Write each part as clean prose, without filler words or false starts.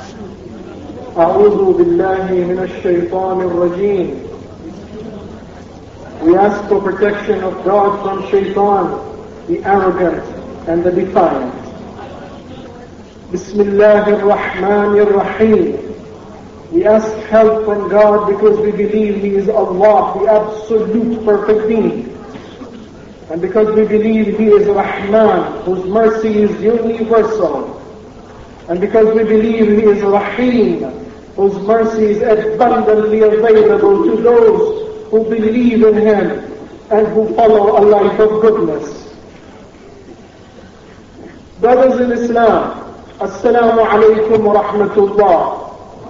أعوذ بالله من الشيطان الرجيم. We ask for protection of God from shaitan, the arrogant and the defiant. Bismillah ar-Rahman ar-Rahim. We ask help from God because we believe He is Allah, the absolute perfect being. And because we believe He is Rahman, whose mercy is universal. And because we believe He is Rahim, whose mercy is abundantly available to those who believe in Him and who follow a life of goodness. Brothers in Islam, Assalamu alaikum wa rahmatullah.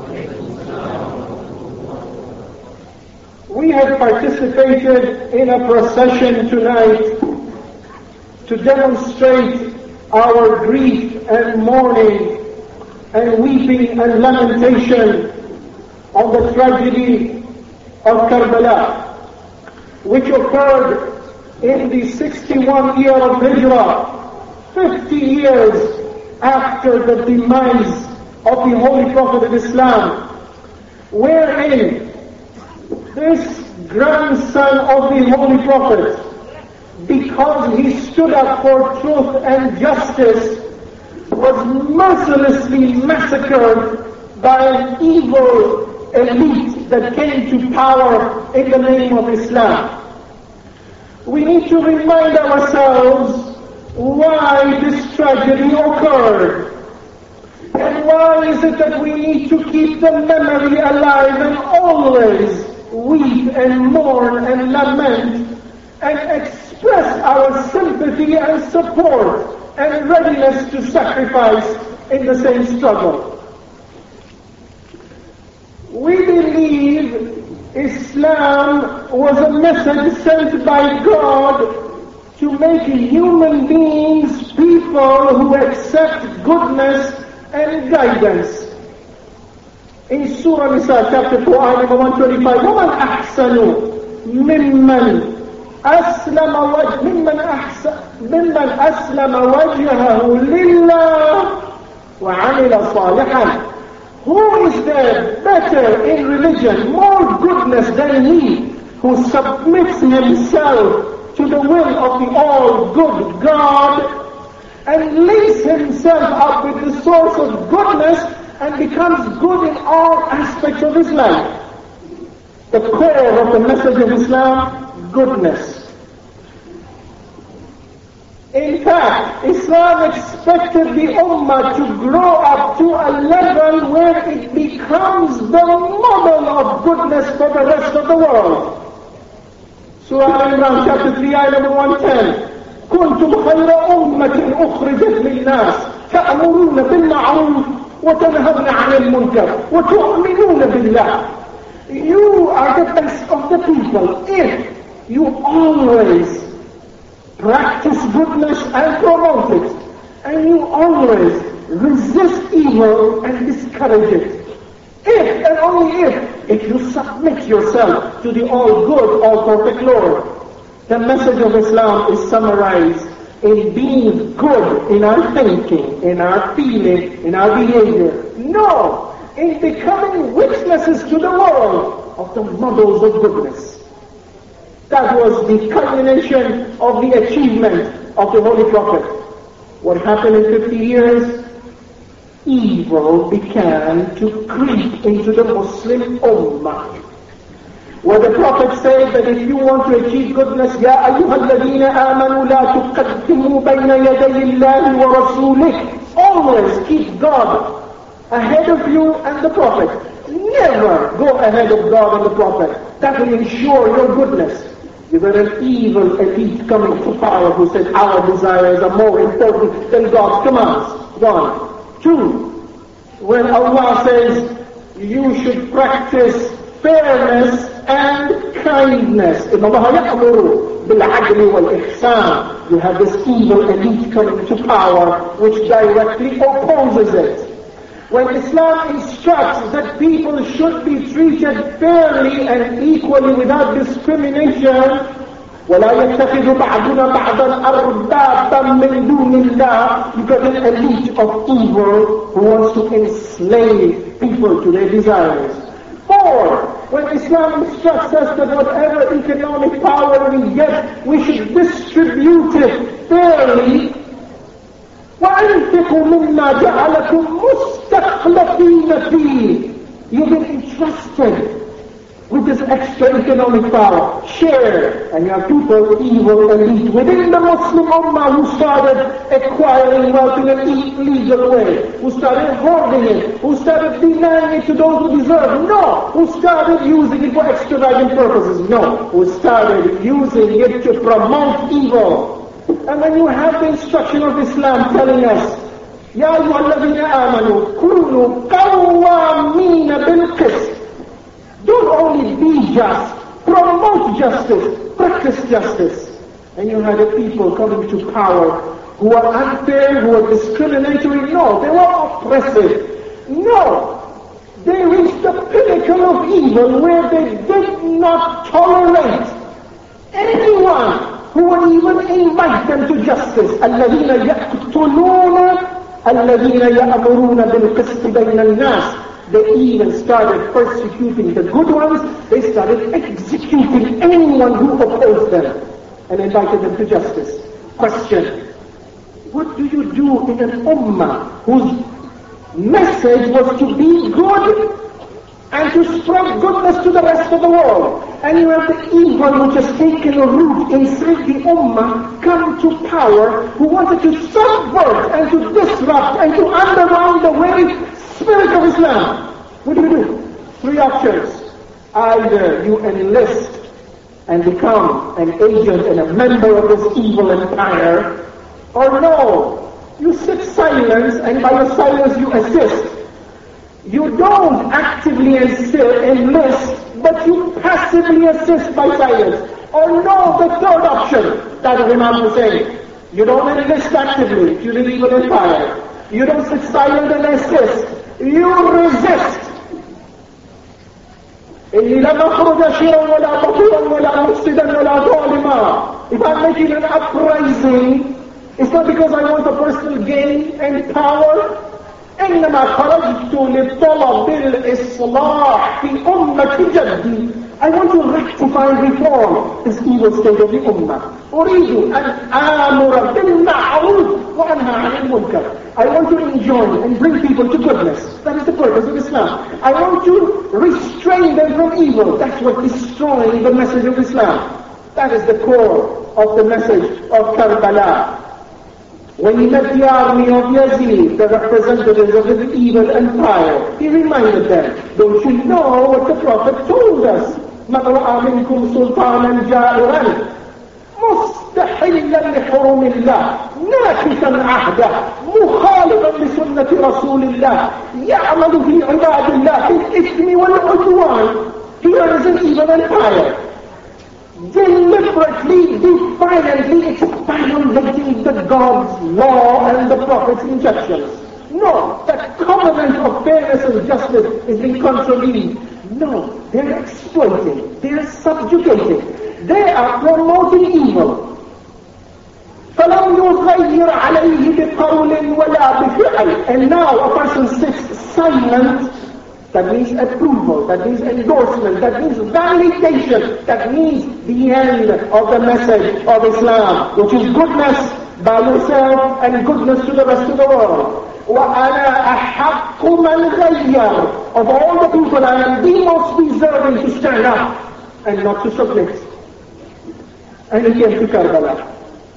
We have participated in a procession tonight to demonstrate our grief and mourning and weeping and lamentation on the tragedy of Karbala, which occurred in the 61 year of Hijrah, 50 years after the demise of the Holy Prophet of Islam, wherein this grandson of the Holy Prophet, because he stood up for truth and justice, was mercilessly massacred by an evil elite that came to power in the name of Islam. We need to remind ourselves why this tragedy occurred. And why is it that we need to keep the memory alive and always weep and mourn and lament and express our sympathy and support and readiness to sacrifice in the same struggle? We believe Islam was a message sent by God to make human beings people who accept goodness and guidance. In Surah Nisa, chapter 4, ayah number 125, وَمَنْ أَحْسَنُ مِمَّنْ أَسْلَمَ وَجْهَهُ لِلَّهِ وَعَمِلَ صَالِحًا. Who is there better in religion, more goodness than he who submits himself to the will of the all-good God and links himself up with the source of goodness and becomes good in all aspects of his life? The core of the message of Islam, goodness. In fact, Islam expected the Ummah to grow up to a level where it becomes the model of goodness for the rest of the world. Surah Al-Imran, chapter 3, ayah number 110. كنتم خير أمة أخرجت للناس تأمرون بالمعروف وتنهون عن المنكر وتؤمنون بالله. You are the best of the people if you always practice goodness and promote it, and you always resist evil and discourage it. If and only if you submit yourself to the all-good, all-perfect Lord. The message of Islam is summarized in being good in our thinking, in our feeling, in our behavior. No, in becoming witnesses to the world of the models of goodness. That was the culmination of the achievement of the Holy Prophet. What happened in 50 years? Evil began to creep into the Muslim Ummah. Where the Prophet said that if you want to achieve goodness, يَا أَيُّهَا الَّذِينَ آمَنُوا لَا تُقَدِّمُوا بَيْنَ يَدَيِ اللَّهِ وَرَسُولِهِ. Always keep God ahead of you and the Prophet. Never go ahead of God and the Prophet. That will ensure your goodness. You got an evil elite coming to power who said our desires are more important than God's commands. One. Two, when Allah says you should practice fairness and kindness. إِنَّ اللَّهَ يَأْمُرُ بِالْعَدْلِ وَالْإِحْسَانِ. You have this evil elite coming to power which directly opposes it. When Islam instructs that people should be treated fairly and equally without discrimination, وَلَا يَتَّخِذُ بَعْضُنَا بَعْضًا أَرْبَابًا مِّن دُونِ اللَّهِ. You got an elite of evil who wants to enslave people to their desires. 4, when Islam instructs us that whatever economic power we get, we should distribute it fairly. وَأَنْفِقُوا مِمَّا جَعَلَكُمْ مُسْتَخْلَفِينَ فِيهِ. You've been entrusted with this extra economic power. Share. And you have people, evil elite within the Muslim Ummah who started acquiring wealth in an illegal way, who started hoarding it, who started denying it to those who deserve. No. Who started using it for extravagant purposes. No. Who started using it to promote evil. And then you have the instruction of Islam telling us, يَا أَيُّهَا الَّذِينَ آمَنُوا كُونُوا قَوَّامِينَ بِالْقِسْطِ. Don't only be just, promote justice, practice justice. And you had the people coming to power who are unfair, who are discriminatory. No, they were oppressive. No, they reached the pinnacle of evil where they did not tolerate anyone who would even invite them to justice. الَّذِينَ يَقْتُلُونَ الَّذِينَ يَأْمُرُونَ بِالْقِسْطِ بَيْنَ النَّاسِ. They even started persecuting the good ones. They started executing anyone who opposed them and invited them to justice. Question: what do you do in an ummah whose message was to be good and to spread goodness to the rest of the world? And you have the evil which has taken a root inside the ummah come to power, who wanted to subvert and to disrupt and to undermine the very spirit of Islam. What do? 3 options. Either you enlist and become an agent and a member of this evil empire, or no, you sit silent and by your silence you assist. You don't actively enlist, but you passively assist by silence. Or no, the 3rd option, that is Imam Hussein. You don't enlist actively to the evil empire. You don't sit silent and assist. You resist. إِنِّي لَمْ أَخْرُجَ شِرًا وَلَا بَطِيرًا وَلَا مُفْسِدًا وَلَا ظَالِمًا. If I'm making an uprising, it's not because I want a personal gain and power. إنما خرجت لطلب الإصلاح في أمة جدي. I want to rectify and reform this evil state of the ummah. أريد أن آمر بالمعروف وأنهى عن المنكر. I want to enjoin and bring people to goodness. That is the purpose of Islam. I want to restrain them from evil. That's what destroying the message of Islam. That is the core of the message of Karbala. When he met the army of Yazid, the representatives of the evil empire, he reminded them, don't you know what the Prophet told us? مَنْ رَأَى مِنْكُمْ سُلْطَانًا جَائِرًا مُسْتَحِلًّا لِحُرُمِ اللَّهِ نَاكِثًا عَهْدَهُ مُخَالِفًا لِسُنَّةِ رَسُولِ اللَّهِ يَعْمَلُ فِي عِبَادِ اللَّهِ بِالْإِثْمِ وَالْعُدْوَانِ. Here is an evil empire, deliberately, defiantly violating the God's law and the Prophet's injunctions. No, that covenant of fairness and justice is being contravened. No, they're exploiting, they're subjugating, they are promoting evil. فَلَمْ يُغَيِّرْ عَلَيْهِ بِقَوْلٍ وَلَا بِفِعْلٍ. And now a person sits silent. That means approval, that means endorsement, that means validation, that means the end of the message of Islam, which is goodness by yourself and goodness to the rest of the world. وَأَنَا أَحَقُّ مَنْ غَيَّرْ. Of all the people, I am the most deserving to stand up and not to submit. And he came to Karbala.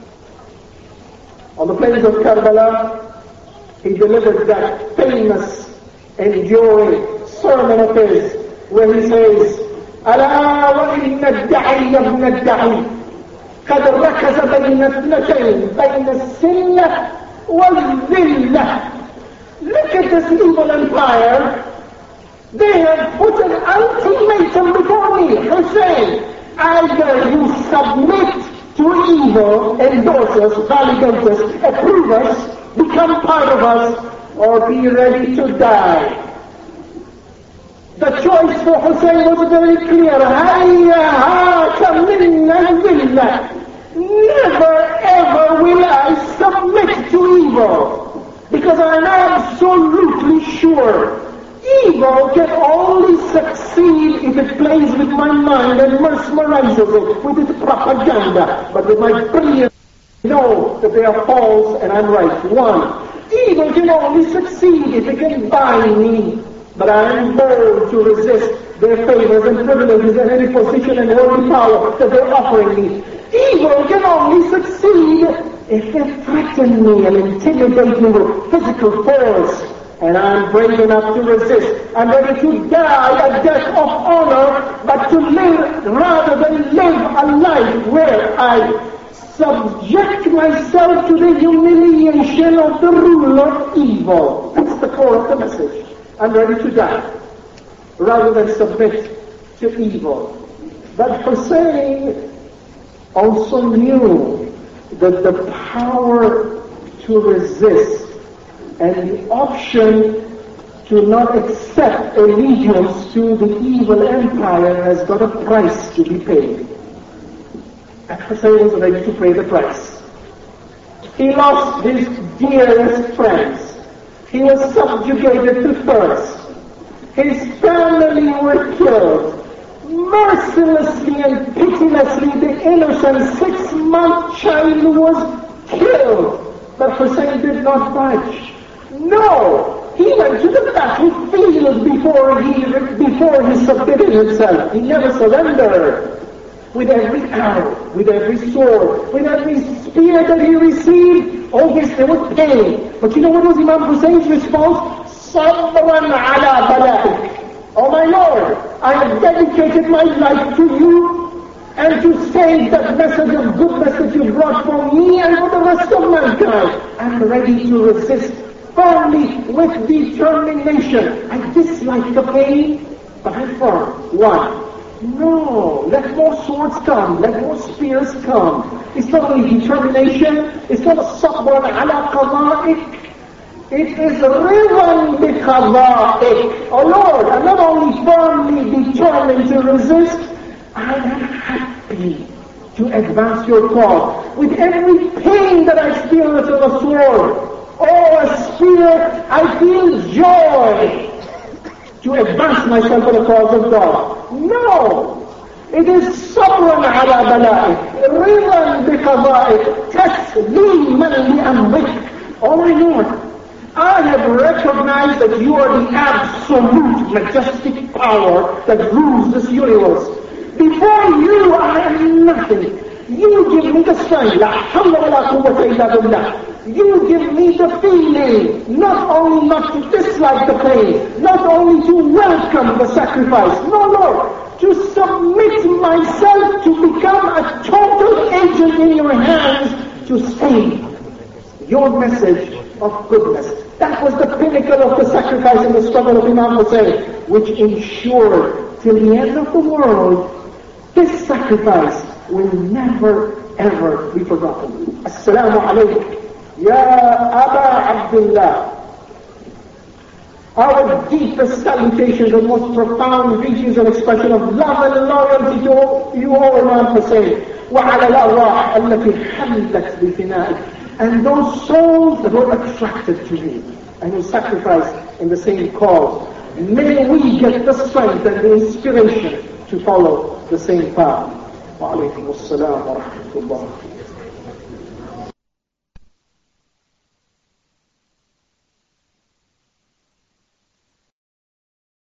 On the plains of Karbala, he delivered that famous, enduring sermon of his, where he says, أَلَا وَإِنَّ الدَّعِيَّ ابْنَ الدَّعِيِّ قَدْ رَكَزَ بَيْنَ اثْنَتَيْنِ بَيْنَ السِّنَّةِ وَالذِّلَّةِ. Look at this evil empire. They have put an ultimatum before me, Hussein. Either you submit to evil, endorse us, validate us, approve us, become part of us, or be ready to die. The choice for Hussein was very clear. Never ever will I submit to evil, because I'm absolutely sure evil can only succeed if it plays with my mind and mesmerizes it with its propaganda. But with my brilliance, I know that they are false and I'm right. One, evil can only succeed if it can bind me. But I am bold to resist their favors and privileges and any position and worldly power that they're offering me. Evil can only succeed if they threaten me and intimidate me with physical force. And I'm brave enough to resist. I'm ready to die a death of honor, but to live rather than live a life where I subject myself to the humiliation of the ruler of evil. That's the core of the message. I'm ready to die rather than submit to evil. But Hussein also knew that the power to resist and the option to not accept allegiance to the evil empire has got a price to be paid. And Hussein was ready to pay the price. He lost his dearest friends. He was subjugated to thirst. His family were killed. Mercilessly and pitilessly, the innocent 6-month child was killed. But Hussein did not budge. No! He went to the battlefield before he submitted himself. He never surrendered. With every arrow, with every sword, with every spear that he received, oh yes, there was pain. But you know what was Imam Hussein's response? Sabran ala bala'ik. Oh my Lord, I have dedicated my life to you and to save that message of goodness that you brought for me and for the rest of mankind. I'm ready to resist firmly with determination. I dislike the pain, but I'm firm. One. No, let more swords come, let more spears come. It's not only determination, it's not a sabr ala qada'ik. It is rivan bi qada'ik. Oh Lord, I'm not only firmly determined to resist, I am happy to advance your cause. With every pain that I experience with a sword, or a spear, I feel joy to advance myself for the cause of God. No! It is sabran ala bala'ik, ridan bi qada'ik, tasliman li amrik. Oh my Lord, I have recognized that you are the absolute majestic power that rules this universe. Before you, I am nothing. You give me the strength, la hawla wa la quwwata illa billah. You give me the feeling, not only not to dislike the pain, not only to welcome the sacrifice, no, Lord, to submit myself to become a total agent in your hands to save your message of goodness. That was the pinnacle of the sacrifice and the struggle of Imam Hussein, which ensured till the end of the world, this sacrifice will never ever be forgotten. Assalamu alaikum. Ya Aba Abdullah, our deepest salutations and most profound greetings and expression of love and loyalty to you, O Imam Hussein, وعلى الأرواح التي حلت بفنائك, and those souls that were attracted to me and who sacrificed in the same cause. May we get the strength and the inspiration to follow the same path. Wa alaikum assalam wa rahmatullah.